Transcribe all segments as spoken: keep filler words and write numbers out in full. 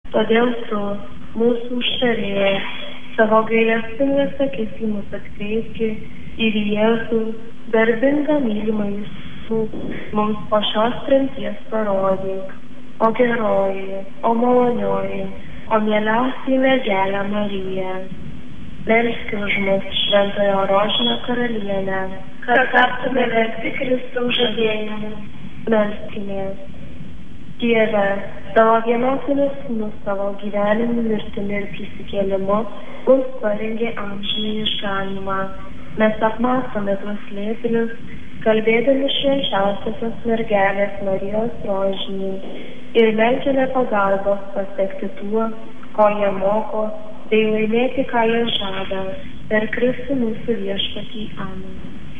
Todėl tu, mūsų užtarėja, savo gailestingas akis į mus atkreipki ir Jėzų, garbingą mylimąjį sūnų, mums po šios tremties parodyk. O geroji, o malonioji, o mieliausiai mergelė Marija, melski už mus šventojo rožinio karalienę, kad taptume verti Kristaus žadėjimų. Melskimės. Dieve, tavo vienintelis sūnus savo gyvenimu, mirtimi ir prisikėlimu mums parengė amžinį išganymą. Mes apmąstome tuos slėpinius, kalbėdami švenčiausiosios mergelės Marijos rožinį ir meldžiame pagalbos pasiekti tuo, ko jie moko, bei laimėti, ką jie žada, per Kristų mūsų viešpatį. Amen.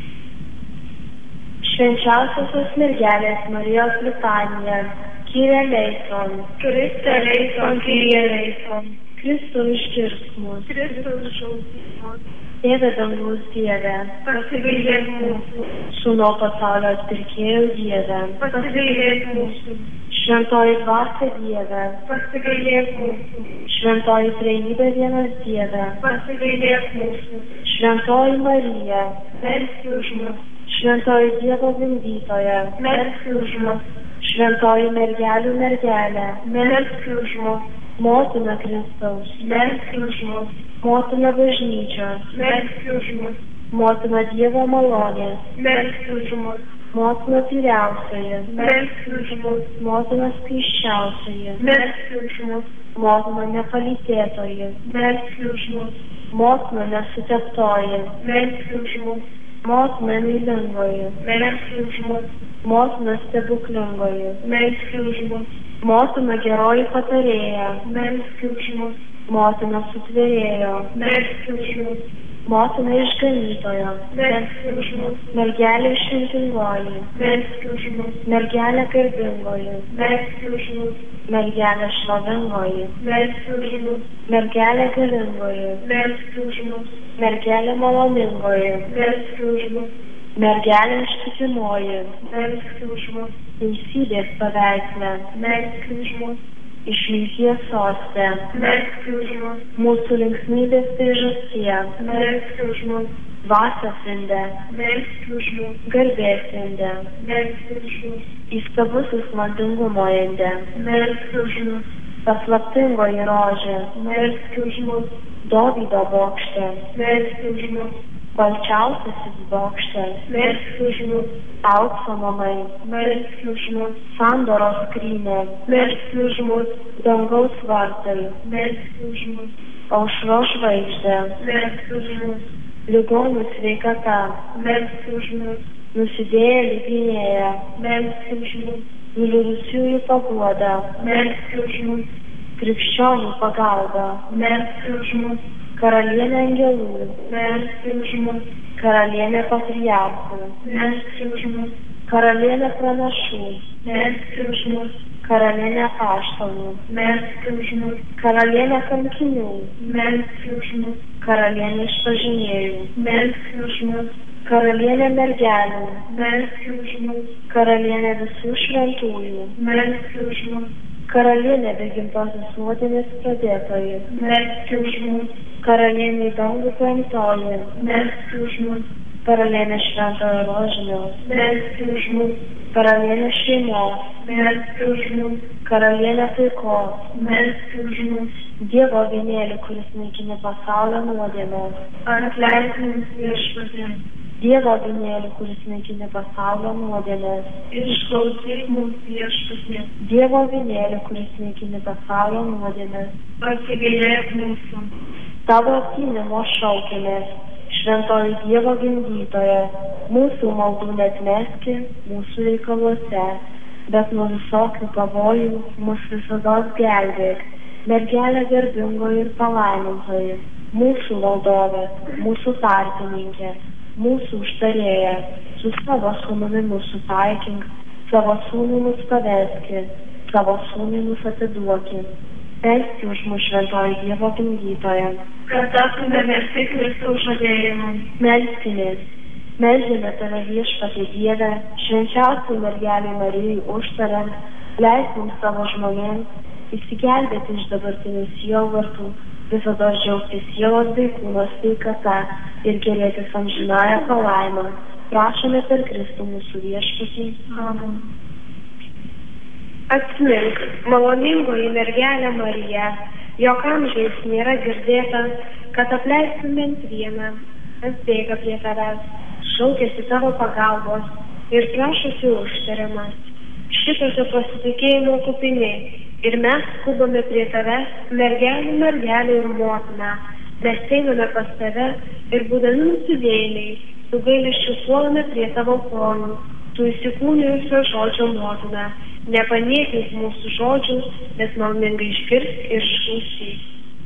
Švenčiausiosios mergelės Marijos litanija. Kyrie eleison, Kriste eleison, Kyrie eleison, Kristus išgirsk mus, Kristus išklausyk mus. Tėve dangaus Dieve, pasigailėk mūsų. Sūnau pasaulio atpirkėjau Dieve, pasigailėk mūsų. Šventoji dvasia Dieve, pasigailėk mūsų. Šventoji trejybė vienas Dieve, pasigailėk mūsų. Šventoji Marija, melski už mus. Šventoji Dievo gimdytoja, melski už mus. Šventoji mergelių mergelė, melski už mus. Motina Kristaus, melski už mus. Motina bažnyčios, melski už mus. Motina Dievo malonės, melski už mus. Motina tyriausioji, melski už mus. Motina skaisčiausioji, melski už mus. Motina nepalytėtoji, melski už mus. Motina nesuteptoji, melski už mus. Motina meilingoji, melski už mus. Motina stebuklingoji, melski už mus. Motina geroji patarėja, melski už mus. Motina sutvėrėjo, melski už mus. Motina išganytojo, melski už mus. Mergelė šventingoji, melski už mus. Mergelė garbingoji, melski už mus. Mergelė šlovingoji, melski už mus. Mergelė galingoji, melski už mus. Mergelė maloningoji, melski už mus. Mergelė ištikimoji, melski už mus. Teisybės paveiksle, melski už mus. Išminties soste, melski už mus. Mūsų linksmybės priežastie, melski už mus. Dvasios inde, melski už mus. Garbės inde, melski už mus. Įstabusis maldingumo inde, melski už mus. Paslaptingoji rožė, melski už mus. Dovydo bokšte, melski už mus. Balčiausiasis bokšte, melski už mus. Aukso namai, melski už mus. Sandoros skrynė, melski už mus. Dangaus vartai, melski už mus. Aušros žvaigždė, melski už mus. Ligonių sveikata, melski už mus. Nusidėjėlių gynėja, melski už mus. Nuliūdusiųjų paguoda, melski už mus. Krikščionių pagalba, melski už mus. Karalienė angelų, melski už mus. Karalienė patriarchų, melski už mus. Karalienė pranašų, melski už mus. Karalienė apaštalų, melski už mus. Karalienė kankinių, melski už mus. Karalienė išpažinėjų, melski už mus. Karalienė mergelių, melski už mus. Karalienė visų šventųjų, melski už mus. Karalienė be gimtosios nuodėmės pradėtoji, melski už mus. Karalienė į dangų paimtoji, melski už mus. Karalienė šventojo rožiniaus, melski už mus. Karalienė šeimos, melski už mus. Karalienė taikos, melski už mus. Dievo avinėlį, kuris naikina pasaulio nuodėmes, atleisk mums viešpatie. Dievo avinėlį, kuris naikina pasaulio nuodėmes, ir išklausyk mums viešpatie. Dievo avinėlį, kuris naikina pasaulio nuodėmes, pasigailėk mūsų. Tavo atgimimo šaukėmės, šventoji Dievo gimdytoja, mūsų maldų neatmeski mūsų reikaluose, bet nuo visokių pavojų mūsų visados gelbėk. Mergelė garbingoji ir palaimintoji, mūsų valdovė, mūsų tarpininkė, mūsų užtarėja, su savo sūnumi mūsų taikink, savo sūnų mus paveski, savo sūnų mus atiduoki. Melski už mus šventoji Dievo gimdytoja, kad taptume verti Kristaus žadėjimų. Melskimės, meldžiame tave viešpatie Dieve, švenčiausiai mergelei Marijai užtariant, leisk mums savo žmonėms išsigelbėti iš dabartinių sielvartų, visada džiaugtis sielos bei kūno sveikata ir gėrėtis amžinąją palaimą. Prašome per Kristų mūsų viešpatį. Amen. Atsimink, maloningoji mergelė Marija, jog amžiais nėra girdėta, kad apleistum bent vieną, kas bėga prie tavęs, šaukėsi tavo pagalbos ir prašosi užtariamas. Šitose pasitikėjimo kupini ir mes skubame prie tavęs, mergelė, mergelė ir motina. Mes einame pas tave ir būdami nusidėjėliai, su gailesčiu puolame prie tavo kojų, tu įsikūnijusio žodžio motina. Nepaniekink mūsų žodžių, bet maldingai išgirsk ir išklausyk.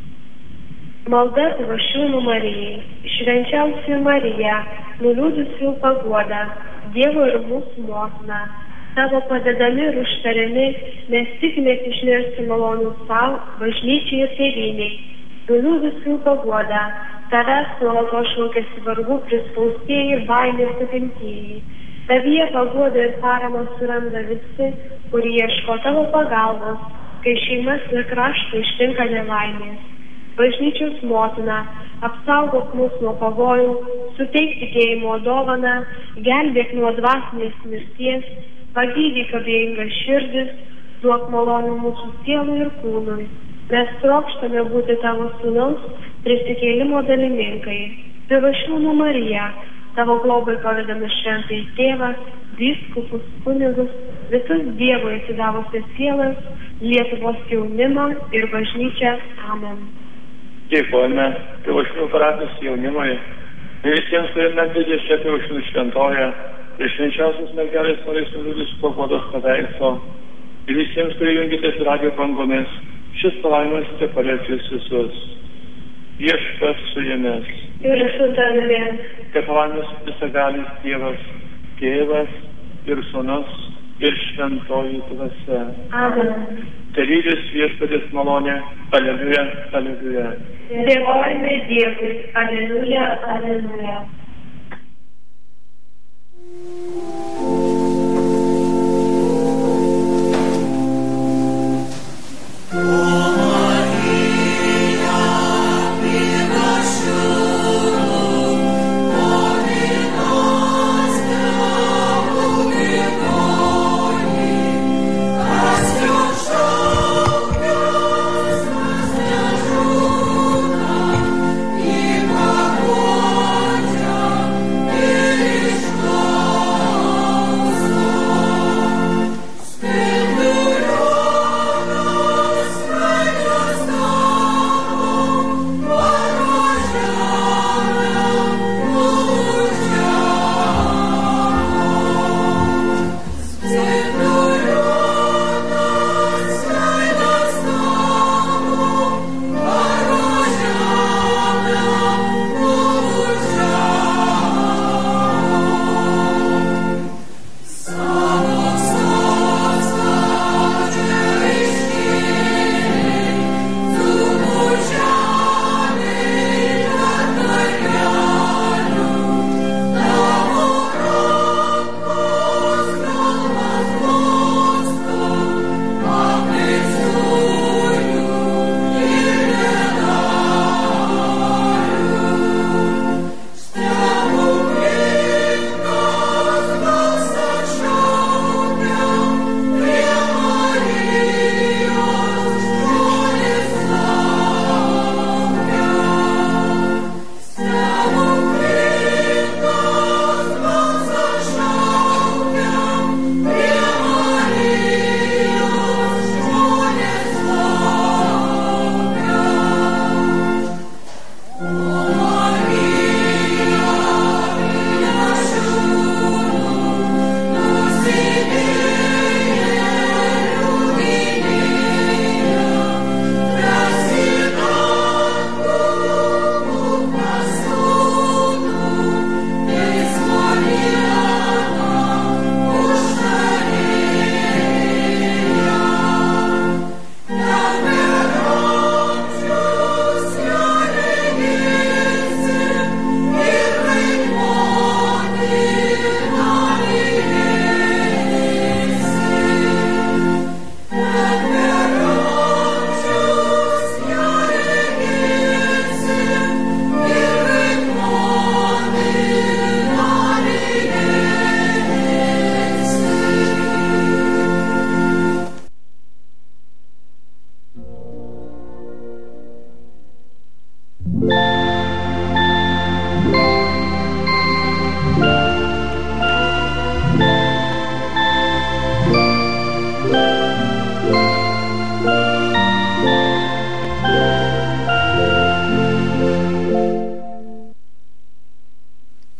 Malda tavo šilumų Marijai, švenčiausia Marija, nuliūdusių paguoda, Dievo ir mūsų motina. Tavo padedami ir užtariami, mes tikimės išnešti malonų savo, bažnyčiai ir tėvynei. Nuliūdusių paguoda, tavęs nuolatos šaukiasi vargų prispaustieji ir baimės apimtieji. Tavyje paguoda ir paramą suranda visi, kurie ieško tavo pagalbos, kai šeimas ir kraštą ištinka nelaimės. Bažnyčios motina, apsaugok mus nuo pavojų, suteik tikėjimo dovaną, gelbėk nuo dvasinės mirties, pagydyk abejingas širdis, duok malonių mūsų sielų ir kūnui. Mes trokštame būti tavo sūnaus prisikėlimo dalininkai. Dievašūnų Marija, tavo globai pavedame šventai tėvas, vyskupus, kunigus, visus Dievo įsidavusias sielas, Lietuvos jaunimą ir bažnyčią. Amen. Dėkojame Tėvašūnų parapijos jaunimui ir visiems, kurie atvedė šią Tėvašūnų šventoją ir švenčiausios mergelės Marijos nuliūdusių paguodos paveikslo ir visiems, kurie jungitės radijo bangomis, šis palaimas te palies jūs visus. Viešpats su jumis. Ir su tavimi. Te palaimas visagalis Dievas, Tėvas ir Sūnus ir šventoji dvasia. Amen. Telydės viešpatės malonė. Aleliuja, aleliuja. Dėkojame Dievui. Aleliuja, aleliuja. Yeah.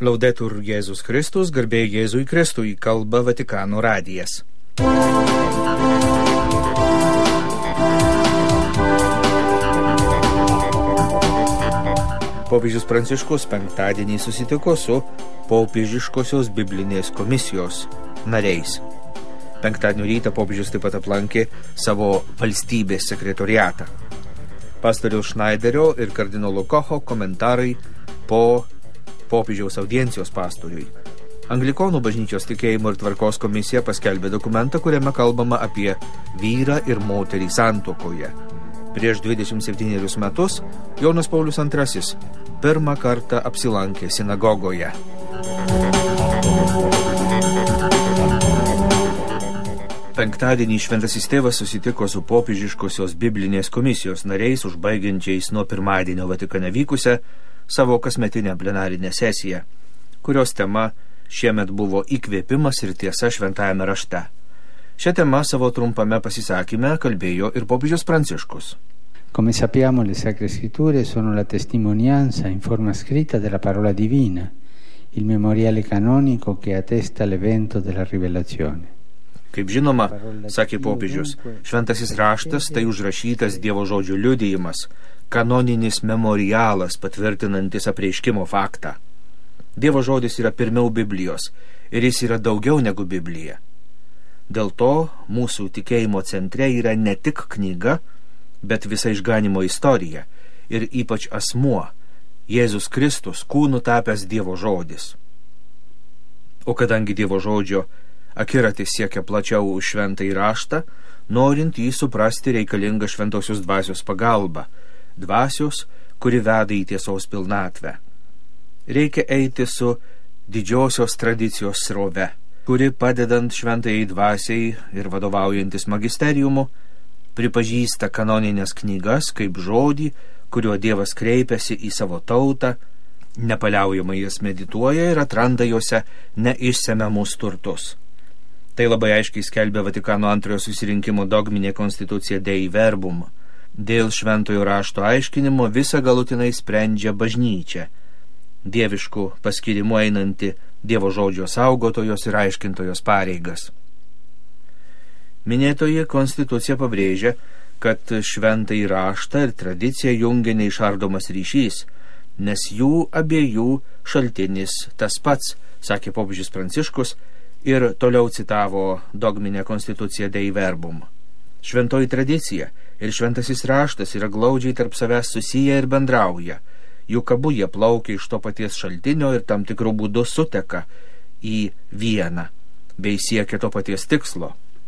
Laudetur Jėzus Kristus, garbė Jėzui Kristui, kalba Vatikano radijas. Popiežius Pranciškus penktadienį susitiko su popiežiškosios biblinės komisijos nariais. Penktadienio rytą popiežius taip pat aplankė savo valstybės sekretoriatą. Pastoriaus Šnaiderio ir kardinolo Kocho komentarai po popiežiaus audiencijos pastoriui. Anglikonų bažnyčios tikėjimo ir tvarkos komisija paskelbė dokumentą, kuriame kalbama apie vyrą ir moterį santuokoje. Prieš dvidešimt septynerius metus Jonas Paulius antrasis pirmą kartą apsilankė sinagogoje. Penktadienį šventasis tėvas susitiko su popiežiškosios biblinės komisijos nariais, užbaigiančiais nuo pirmadienio Vatikane vykusią savo kasmetinę plenarinę sesiją, kurios tema šiemet buvo įkvėpimas ir tiesa šventajame rašte. Šią temą savo trumpame pasisakyme kalbėjo ir popiežius Pranciškus. Come sappiamo, le Sacre Scritture sono la testimonianza in forma scritta della parola divina, il memoriale canonico che attesta l'evento della rivelazione. Kaip žinoma, sakė popiežius, šventasis raštas tai užrašytas Dievo žodžio liudijimas, kanoninis memorialas patvirtinantis apreiškimo faktą. Dievo žodis yra pirmiau Biblijos ir jis yra daugiau negu Biblija. Dėl to mūsų tikėjimo centre yra ne tik knyga, bet visa išganimo istorija ir ypač asmuo, Jėzus Kristus, kūnu tapęs Dievo žodis. O kadangi Dievo žodžio akiratis siekia plačiau už šventąjį raštą, norint jį suprasti reikalinga šventosios dvasios pagalba, dvasios, kuri veda į tiesos pilnatvę. Reikia eiti su didžiosios tradicijos srove, kuri padedant šventajai dvasiai ir vadovaujantis magisteriumu, pripažįsta kanoninės knygas kaip žodį, kuriuo Dievas kreipiasi į savo tautą, nepaliaujamai jas medituoja ir atranda juose neišsemiamus turtus. Tai labai aiškiai skelbia Vatikano antrojo susirinkimo dogminė konstitucija Dei Verbum. Dėl šventojo rašto aiškinimo visą galutinai sprendžia bažnyčia, dieviškų paskirimu einanti Dievo žodžio saugotojos ir aiškintojos pareigas. Minėtoji konstitucija pabrėžia, kad šventąjį raštą ir tradiciją jungia neišardomas ryšys, nes jų abiejų šaltinis tas pats, sakė popiežius Pranciškus, ir toliau citavo dogminę konstituciją Dei Verbum. Šventoji tradicija ir šventasis raštas yra glaudžiai tarp savęs susiję ir bendrauja, juk abu jie plaukia iš to paties šaltinio ir tam tikrų būdų suteka į vieną, bei siekia to paties tikslo.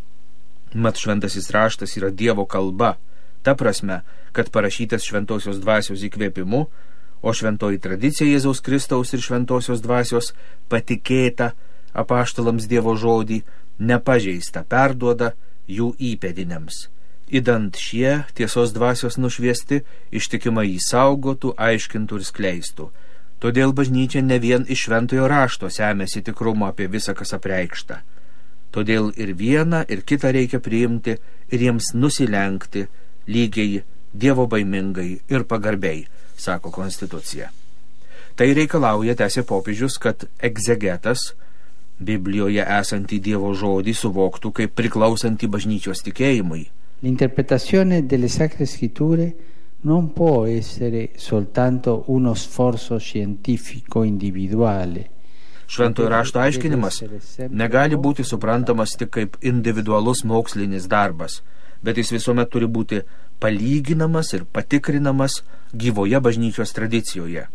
Mat šventasis raštas yra Dievo kalba, ta prasme, kad parašytas šventosios dvasios įkvėpimu, o šventoji tradicija Jėzaus Kristaus ir šventosios dvasios patikėta apaštalams Dievo žodį nepažeista perduoda jų įpėdiniams, idant šie tiesos dvasios nušviesti ištikimai jį saugotų, aiškintų ir skleistų. Todėl bažnyčia ne vien iš šventojo rašto semėsi tikrumo apie visą, kas apreikšta. Todėl ir vieną, ir kitą reikia priimti ir jiems nusilenkti lygiai Dievo baimingai ir pagarbiai, sako konstitucija. Tai reikalauja, tęsė popiežius, kad egzegetas Biblijoje esantį Dievo žodį suvoktų kaip priklausantį bažnyčios tikėjimui. L'interpretazione delle Sacre Scritture non può essere soltanto uno sforzo scientifico individuale. Šventojo rašto aiškinimas negali būti suprantamas tik kaip individualus mokslinis darbas, bet jis visuomet turi būti palyginamas ir patikrinamas gyvoje bažnyčios tradicijoje.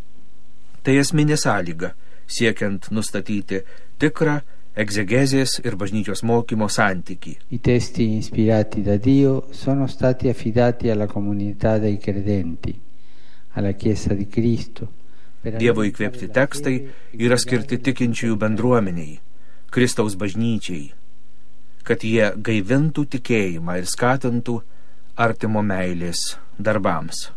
Tai esminė sąlyga, siekiant nustatyti tikrą egzegezės ir bažnyčios mokymo santykį. I testi ispirati da Dio sono stati affidati alla comunità dei credenti, alla Chiesa di Cristo. Dievo įkvėpti tekstai yra skirti tikinčiųjų bendruomeniai, Kristaus bažnyčiai, kad jie gaivintų tikėjimą ir skatintų artimo meilės darbams.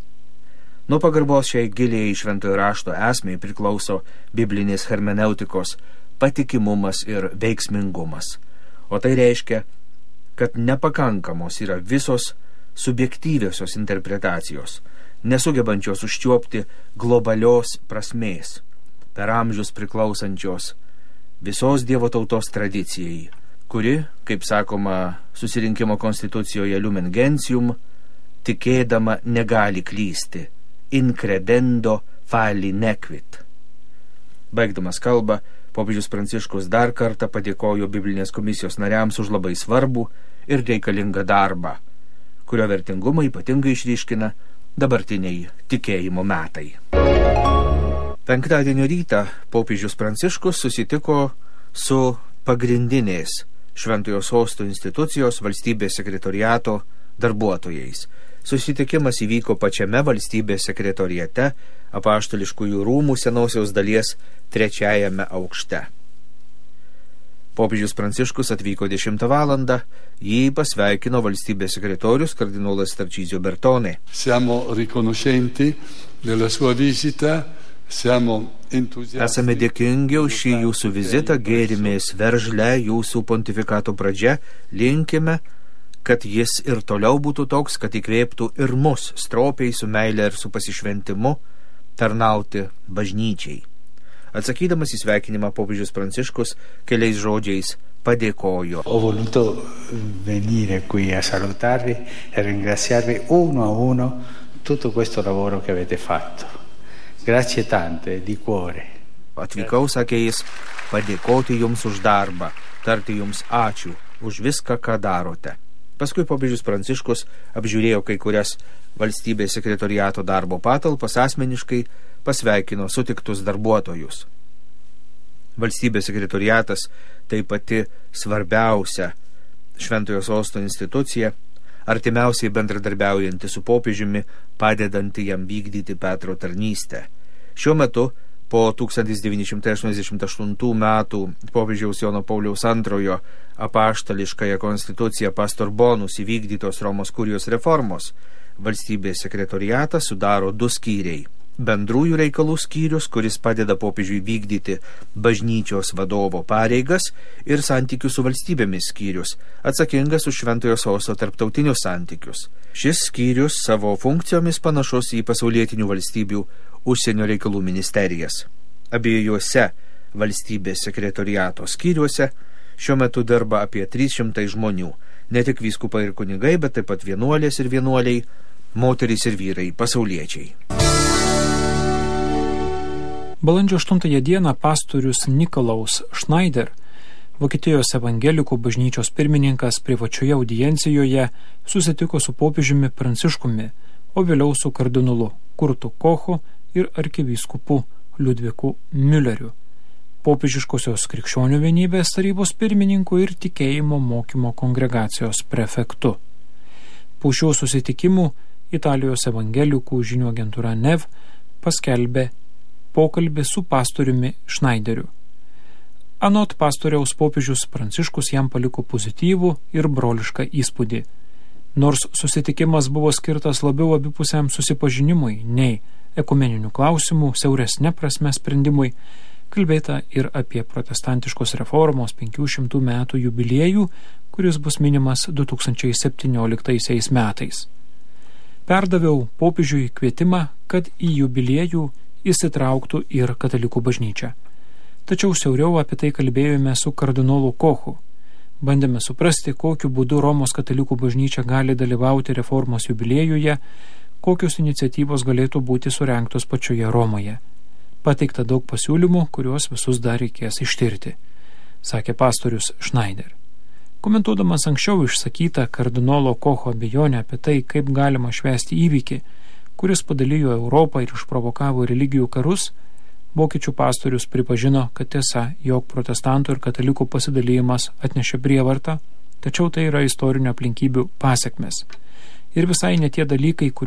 Nuo pagarbos šiai giliai šventojo rašto esmei priklauso biblinės hermeneutikos patikimumas ir veiksmingumas. O tai reiškia, kad nepakankamos yra visos subjektyviosios interpretacijos, nesugebančios užčiuopti globalios prasmės. per amžius priklausančios visos Dievo tautos tradicijai, kuri, kaip sakoma susirinkimo konstitucijoje Lumen Gentium, tikėdama negali klysti, incredendo fali nequit. Baigdamas kalbą, popiežius Pranciškus dar kartą padėkojo Biblinės komisijos nariams už labai svarbų ir reikalingą darbą, kurio vertingumą ypatingai išryškina dabartiniai tikėjimo metai. Penktadienio rytą popiežius Pranciškus susitiko su pagrindinės Šventojo Sosto institucijos valstybės sekretoriato darbuotojais. Susitikimas įvyko pačiame valstybės sekretoriate Apaštališkųjų rūmų senosios dalies trečiajame aukšte. Popiežius Pranciškus atvyko dešimtą valandą, jį pasveikino valstybės sekretorius kardinolas Tarcísio Bertone. Siamo riconoscenti della sua visita. Esame dėkingi už šį jūsų vizitą, gėrimės veržle jūsų pontifikato pradžia, linkime, kad jis ir toliau būtų toks, kad įkvėptų ir mus stropiai su meile ir su pasišventimu tarnauti bažnyčiai. Atsakydamas į sveikinimą, popiežius Pranciškus keliais žodžiais padėkojo. Ho voluto venire qui a salutarvi e ringraziarvi uno a uno tutto questo lavoro che avete fatto. Grazie tante, di cuore. Atvykau, sakė jis, padėkoti jums už darbą, tarti jums ačiū už viską, ką darote. Paskui popiežius Pranciškus apžiūrėjo kai kurias valstybės sekretoriato darbo patalpas, asmeniškai pasveikino sutiktus darbuotojus. Valstybės sekretoriatas tai pati svarbiausia Šventojo Sosto institucija, artimiausiai bendradarbiaujanti su popiežiumi, padedanti jam vykdyti Petro tarnystę. Šiuo metu, po tūkstantis devyni šimtai aštuoniasdešimt aštuntų metų popiežiaus Jono Pauliaus antrojo apaštališkąją konstituciją Pastor Bonus įvykdytos Romos kurijos reformos, valstybės sekretoriatą sudaro du skyriai. Bendrųjų reikalų skyrius, kuris padeda popiežiui vykdyti bažnyčios vadovo pareigas, ir santykių su valstybėmis skyrius, atsakingas už Šventojo Sosto tarptautinius santykius. Šis skyrius savo funkcijomis panašus į pasaulietinių valstybių užsienio reikalų ministerijas. Abiejuose valstybės sekretoriato skyriuose šiuo metu dirba apie trys šimtai žmonių, ne tik vyskupai ir kunigai, bet taip pat vienuolės ir vienuoliai, moterys ir vyrai, pasauliečiai. Balandžio aštuntąją dieną pastorius Nikolaus Schneider, Vokietijos evangelikų bažnyčios pirmininkas, privačioje audiencijoje susitiko su popiežiumi Pranciškumi, o vėliau su kardinolu Kurtu Kochu ir arkivyskupu Liudviku Mülleriu, popiežiškosios krikščionių vienybės tarybos pirmininku ir tikėjimo mokymo kongregacijos prefektu. Po šių susitikimų Italijos evangelikų žinių agentūra N E V paskelbė pokalbį su pastoriumi Schneideriu. Anot pastoriaus, popiežius Pranciškus jam paliko pozityvų ir brolišką įspūdį. Nors susitikimas buvo skirtas labiau abipusiam susipažinimui nei ekumeninių klausimų siauresne prasme sprendimui, kalbėta ir apie protestantiškos reformos penkių šimtų metų jubiliejų, kuris bus minimas du tūkstančiai septynioliktaisiais metais. Perdaviau popiežiui kvietimą, kad į jubiliejų įsitrauktų ir katalikų bažnyčia. Tačiau siauriau apie tai kalbėjome su kardinolu Kochu. Bandėme suprasti, kokiu būdu Romos katalikų bažnyčia gali dalyvauti reformos jubiliejuje, kokios iniciatyvos galėtų būti surengtos pačioje Romoje. Pateikta daug pasiūlymų, kuriuos visus dar reikės ištirti, sakė pastorius Schneider. Komentuodamas anksčiau išsakytą kardinolo Kocho abejonę apie tai, kaip galima švęsti įvykį, kuris padalijo Europą ir išprovokavo religijų karus, vokiečių pastorius pripažino, kad tiesa, jog protestantų ir katalikų pasidalymas atnešė prievartą, tačiau tai yra istorinių aplinkybių pasekmės. Ir visai ne tie dalykai,